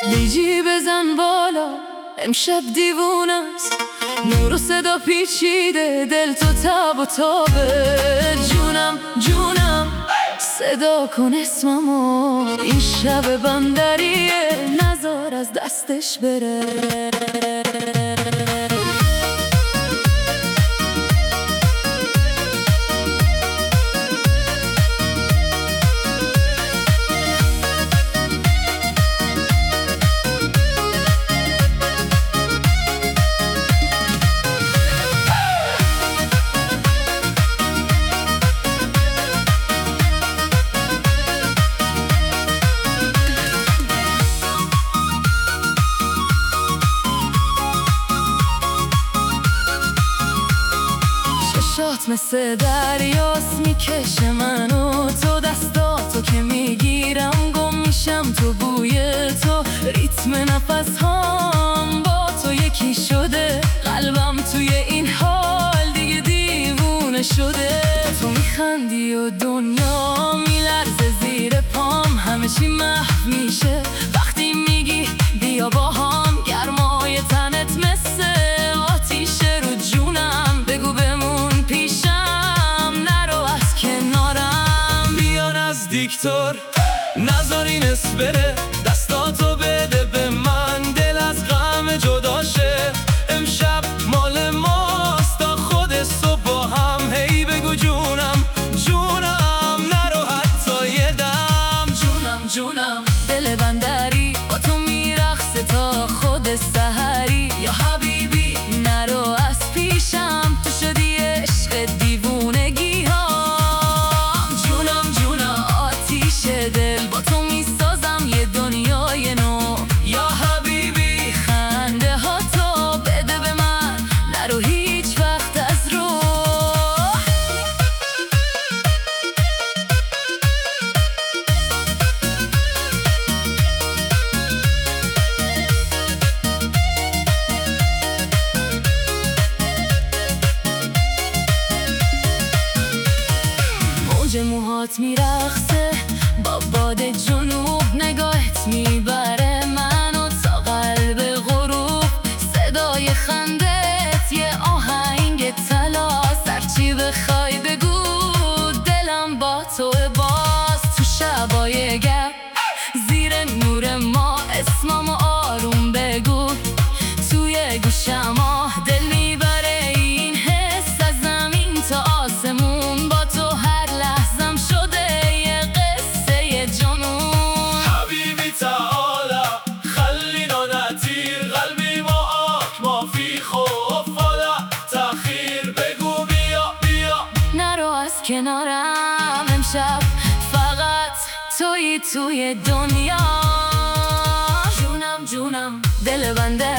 دیجی بزن بالا امشب دیوونه است، نور و صدا پیچیده دل تو تب و تابه. جونم جونم صدا کن اسممو، این شب بندریه نزار از دستش بره. چشات مثل دریاست میکشه منو، تو دستاتو که میگیرم گم میشم تو بوی تو. ریتم نفس هام با تو یکی شده، قلبم توی این حال دیگه دیوونه شده. تو میخندی و دنیا میلرزه زیر پام، همه چی محو میشه وقتی میگی بیا با هم. گرمای تنت مثل آتیشه رو جونم، بگو بمون پیشم نرو از کنارم. بیا نزدیکتر نذار این اسم بره، دستاتو بده به من دل از غم جداشه. امشب مال ماست تا خود صبح با هم، هی بگو جونم جونم نرو حتی یه دم. جونم جونم دل بندری با تو میرقصه تا خود سحری. یا حبیبی نرو از پیشم، تو شدی عشق دیوونگی ها. جونم جونم آتیش دل با تو میسازم یه دنیای نو. یا حبیبی خنده ها تو بده به من، نرو هیچ وقت از رو. موج موهات میرقصه با باد جنوب، نگاهت میبره منو تا قلب غروب. صدای خندت یه آهنگ طلاست، هرچی بخوای بگو دلم با تو باز. تو شبای گرم زیر نور ما اسممو آروم بگو، توی گوشم دل میبره این حس از زمین تا آسمون. با تو هر لحظم شده یه قصه جنون. حبیبی تعالی خلينا نطير، قلبي معاك ما في خوف ولا تأخير. بگو بیا بیا نرو از کنارم، امشب فقط توی دنیا. جونم جونم دل بنده